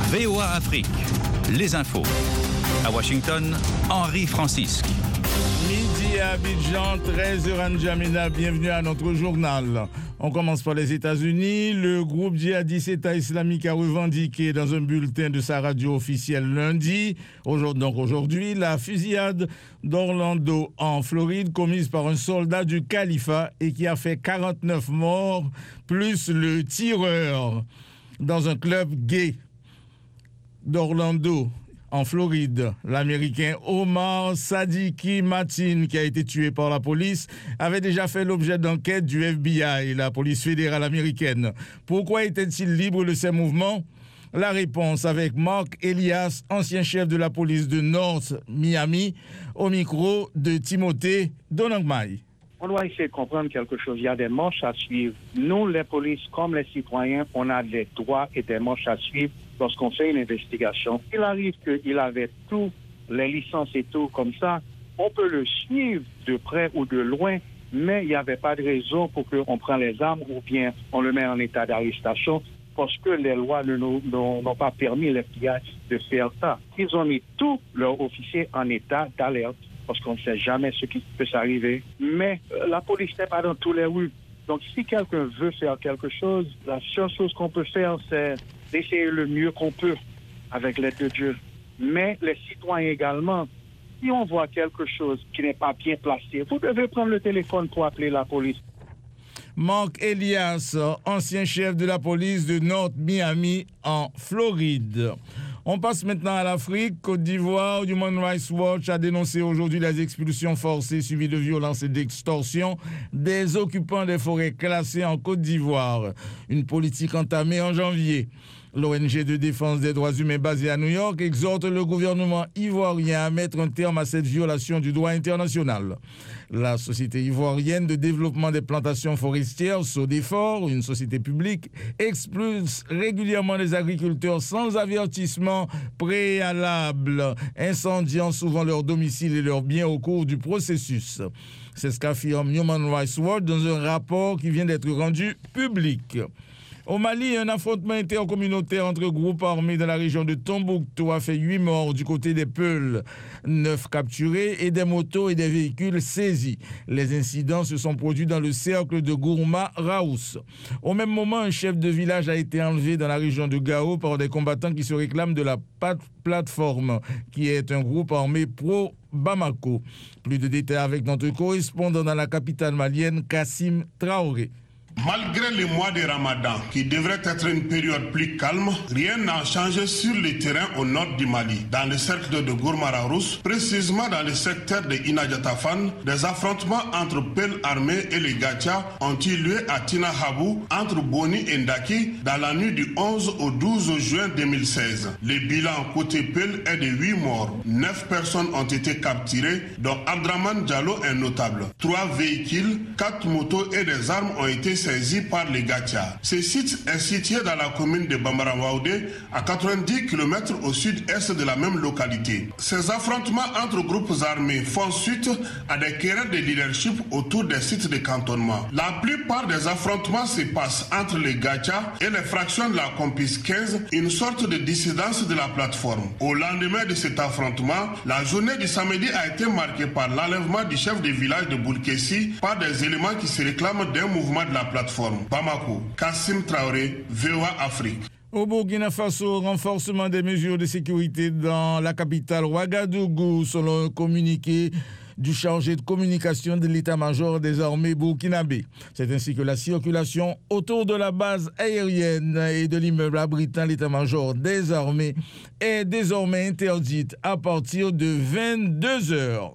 VOA Afrique, les infos. À Washington, Henri Francisque. Midi à Abidjan, 13h N'Djamena, bienvenue à notre journal. On commence par les États-Unis. Le groupe djihadiste État islamique a revendiqué dans un bulletin de sa radio officielle lundi, aujourd'hui, la fusillade d'Orlando en Floride commise par un soldat du califat et qui a fait 49 morts, plus le tireur dans un club gay d'Orlando. En Floride, l'Américain Omar Sadiki Mateen, qui a été tué par la police, avait déjà fait l'objet d'enquête du FBI, la police fédérale américaine. Pourquoi était-il libre de ses mouvements? La réponse avec Mark Elias, ancien chef de la police de North Miami, au micro de Timothée Donangmai. On doit essayer de comprendre quelque chose. Il y a des manches à suivre. Nous, les polices, comme les citoyens, on a des droits et des manches à suivre lorsqu'on fait une investigation. Il arrive qu'il avait tous les licences et tout comme ça. On peut le suivre de près ou de loin, mais il n'y avait pas de raison pour qu'on prenne les armes ou bien on le met en état d'arrestation parce que les lois n'ont pas permis les FBI de faire ça. Ils ont mis tous leurs officiers en état d'alerte, parce qu'on ne sait jamais ce qui peut s'arriver. Mais la police n'est pas dans tous les rues. Donc, si quelqu'un veut faire quelque chose, la seule chose qu'on peut faire, c'est d'essayer le mieux qu'on peut avec l'aide de Dieu. Mais les citoyens également, si on voit quelque chose qui n'est pas bien placé, vous devez prendre le téléphone pour appeler la police. Mark Elias, ancien chef de la police de North Miami en Floride. On passe maintenant à l'Afrique. Côte d'Ivoire, Human Rights Watch a dénoncé aujourd'hui les expulsions forcées suivies de violences et d'extorsions des occupants des forêts classées en Côte d'Ivoire. Une politique entamée en janvier. L'ONG de défense des droits humains basée à New York exhorte le gouvernement ivoirien à mettre un terme à cette violation du droit international. La Société ivoirienne de développement des plantations forestières, SODEFOR, une société publique, expulse régulièrement les agriculteurs sans avertissement préalable, incendiant souvent leur domicile et leurs biens au cours du processus. C'est ce qu'affirme Human Rights Watch dans un rapport qui vient d'être rendu public. Au Mali, un affrontement intercommunautaire entre groupes armés dans la région de Tombouctou a fait 8 morts du côté des Peuls, 9 capturés et des motos et des véhicules saisis. Les incidents se sont produits dans le cercle de Gourma-Raous. Au même moment, un chef de village a été enlevé dans la région de Gao par des combattants qui se réclament de la plateforme, qui est un groupe armé pro-Bamako. Plus de détails avec notre correspondant dans la capitale malienne, Kassim Traoré. Malgré les mois de Ramadan, qui devrait être une période plus calme, rien n'a changé sur le terrain au nord du Mali. Dans le cercle de Gourma-Raous, précisément dans le secteur de Inadjatafan, des affrontements entre Peuls armés et les Gacha ont eu lieu à Tinahabou, entre Boni et Ndaki, dans la nuit du 11 au 12 juin 2016. Le bilan côté Peuls est de 8 morts. 9 personnes ont été capturées, dont Abdraman Diallo est notable. 3 véhicules, 4 motos et des armes ont été saisis par les Gacha. Ce site est situé dans la commune de Bambara-Waoudé, à 90 km au sud-est de la même localité. Ces affrontements entre groupes armés font suite à des querelles de leadership autour des sites de cantonnement. La plupart des affrontements se passent entre les Gacha et les fractions de la Compis 15, une sorte de dissidence de la plateforme. Au lendemain de cet affrontement, la journée du samedi a été marquée par l'enlèvement du chef de village de Boulkessi par des éléments qui se réclament d'un mouvement de la plateforme. Bamako, Kassim Traoré, VOA Afrique. Au Burkina Faso, renforcement des mesures de sécurité dans la capitale Ouagadougou, selon un communiqué du chargé de communication de l'état-major des armées burkinabé. C'est ainsi que la circulation autour de la base aérienne et de l'immeuble abritant l'état-major des armées est désormais interdite à partir de 22 heures.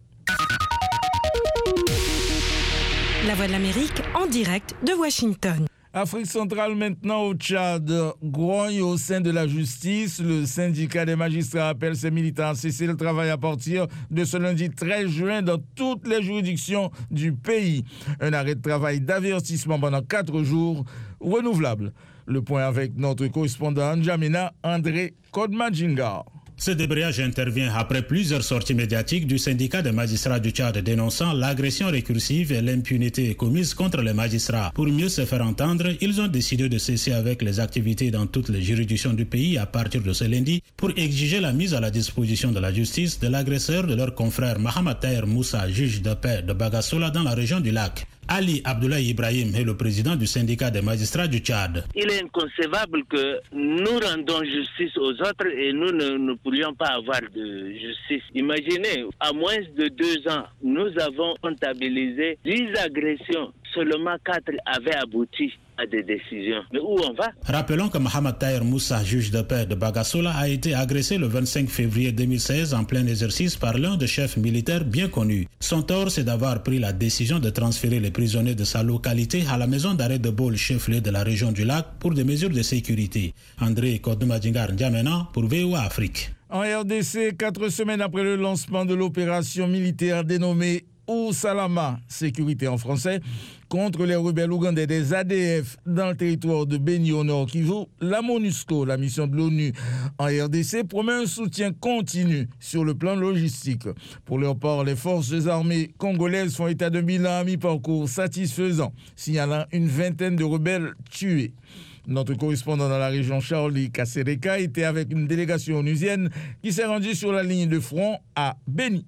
La Voix de l'Amérique en direct de Washington. Afrique centrale maintenant au Tchad. Grogne au sein de la justice. Le syndicat des magistrats appelle ses militants à cesser le travail à partir de ce lundi 13 juin dans toutes les juridictions du pays. Un arrêt de travail d'avertissement pendant 4 jours renouvelable. Le point avec notre correspondant N'Djamena, André Kodmadjinga. Ce débrayage intervient après plusieurs sorties médiatiques du syndicat des magistrats du Tchad dénonçant l'agression récursive et l'impunité commise contre les magistrats. Pour mieux se faire entendre, ils ont décidé de cesser avec les activités dans toutes les juridictions du pays à partir de ce lundi pour exiger la mise à la disposition de la justice de l'agresseur de leur confrère Mohamed Taher Moussa, juge de paix de Bagassola dans la région du lac. Ali Abdoulaye Ibrahim est le président du syndicat des magistrats du Tchad. Il est inconcevable que nous rendons justice aux autres et nous ne pourrions pas avoir de justice. Imaginez, à moins de 2 ans, nous avons comptabilisé 10 agressions. Seulement 4 avaient abouti à des décisions. Mais où on va? Rappelons que Mohamed Taher Moussa, juge de paix de Bagassola, a été agressé le 25 février 2016 en plein exercice par l'un des chefs militaires bien connus. Son tort, c'est d'avoir pris la décision de transférer les prisonniers de sa localité à la maison d'arrêt de Bol, chef-lieu de la région du lac, pour des mesures de sécurité. André Kodomadjingar N'Djamena pour VOA Afrique. En RDC, 4 semaines après le lancement de l'opération militaire dénommée Ousalama, sécurité en français, contre les rebelles ougandais des ADF dans le territoire de Beni au Nord Kivu, la MONUSCO, la mission de l'ONU en RDC, promet un soutien continu sur le plan logistique. Pour leur part, les forces armées congolaises font état d'un bilan à mi-parcours satisfaisant, signalant une vingtaine de rebelles tués. Notre correspondant dans la région, Charlie Kasereka, était avec une délégation onusienne qui s'est rendue sur la ligne de front à Beni.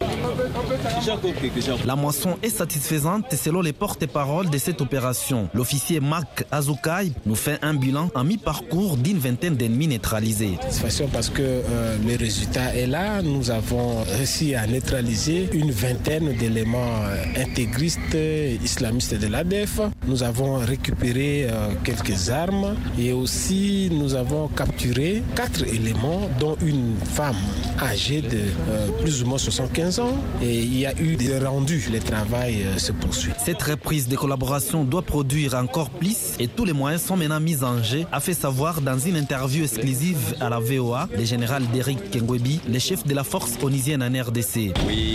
La moisson est satisfaisante selon les porte-paroles de cette opération. L'officier Marc Azoukai nous fait un bilan en mi-parcours d'une vingtaine d'ennemis neutralisés. Satisfaction parce que le résultat est là. Nous avons réussi à neutraliser une vingtaine d'éléments intégristes islamistes de l'ADF. Nous avons récupéré quelques armes et aussi nous avons capturé 4 éléments dont une femme âgée de plus ou moins 75 ans et il y a eu des rendus. Le travail se poursuit. Cette reprise de collaboration doit produire encore plus et tous les moyens sont maintenant mis en jeu, a fait savoir dans une interview exclusive à la VOA le général Derrick Kengwebi, le chef de la force onusienne en RDC.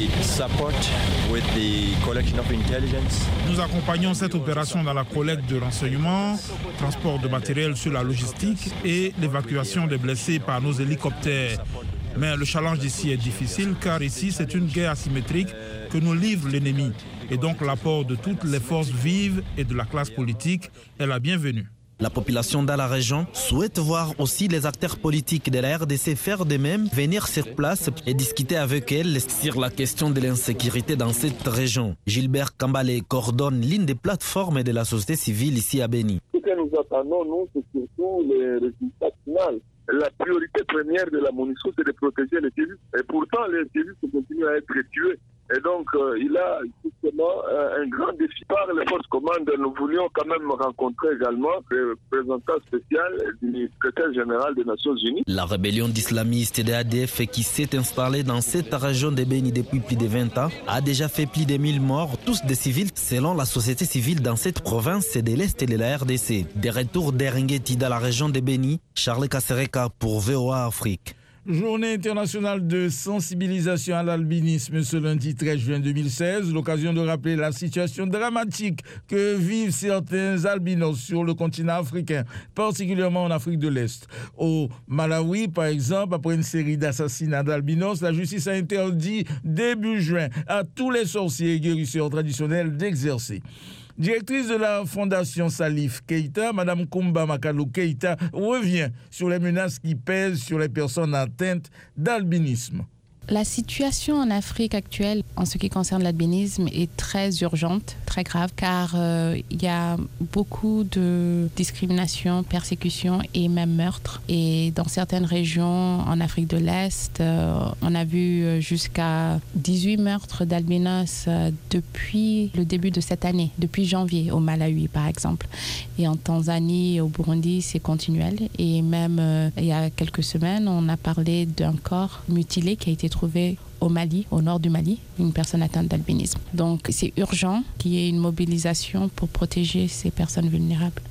Nous accompagnons cette opération dans la collecte de renseignements, transport de matériel sur la logistique et l'évacuation des blessés par nos hélicoptères. Mais le challenge d'ici est difficile car ici c'est une guerre asymétrique que nous livre l'ennemi. Et donc l'apport de toutes les forces vives et de la classe politique est la bienvenue. La population dans la région souhaite voir aussi les acteurs politiques de la RDC faire de même, venir sur place et discuter avec elle sur la question de l'insécurité dans cette région. Gilbert Kambale coordonne l'une des plateformes de la société civile ici à Beni. Ce que nous attendons, nous, c'est surtout les résultats finaux. La priorité première de la MONUSCO, c'est de protéger les civils. Et pourtant, les civils continuent à être tués. Et donc, il a justement un grand défi par les forces commandes. Nous voulions quand même rencontrer également le représentant spécial du secrétaire général des Nations Unies. La rébellion d'islamistes de l'ADF qui s'est installée dans cette région de Beni depuis plus de 20 ans a déjà fait plus de 1000 morts, tous des civils, selon la société civile dans cette province de l'Est de la RDC. Des retours d'Eringeti dans la région de Beni, Charles Kasereka pour VOA Afrique. Journée internationale de sensibilisation à l'albinisme ce lundi 13 juin 2016, l'occasion de rappeler la situation dramatique que vivent certains albinos sur le continent africain, particulièrement en Afrique de l'Est. Au Malawi, par exemple, après une série d'assassinats d'albinos, la justice a interdit début juin à tous les sorciers et guérisseurs traditionnels d'exercer. Directrice de la Fondation Salif Keita, Mme Kumba Makalou Keita revient sur les menaces qui pèsent sur les personnes atteintes d'albinisme. La situation en Afrique actuelle, en ce qui concerne l'albinisme, est très urgente, très grave, car il y a beaucoup de discrimination, persécution et même meurtres. Et dans certaines régions, en Afrique de l'Est, on a vu jusqu'à 18 meurtres d'albinos depuis le début de cette année, depuis janvier, au Malawi par exemple. Et en Tanzanie, au Burundi, c'est continuel. Et même il y a quelques semaines, on a parlé d'un corps mutilé qui a été trouvé au Mali, au nord du Mali, une personne atteinte d'albinisme. Donc c'est urgent qu'il y ait une mobilisation pour protéger ces personnes vulnérables.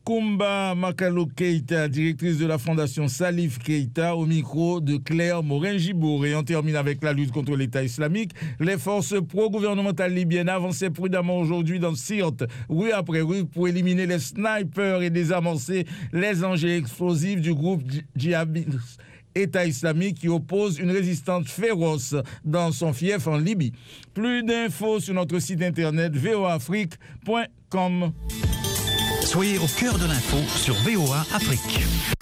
Kumba Makalou Keita, directrice de la Fondation Salif Keita, au micro de Claire Morin-Gibour. Et on termine avec la lutte contre l'État islamique. Les forces pro-gouvernementales libyennes avançaient prudemment aujourd'hui dans Sirte, rue après rue, pour éliminer les snipers et désamorcer les engins explosifs du groupe djihadiste État islamique qui oppose une résistance féroce dans son fief en Libye. Plus d'infos sur notre site internet voaafrique.com. Soyez au cœur de l'info sur VOA Afrique.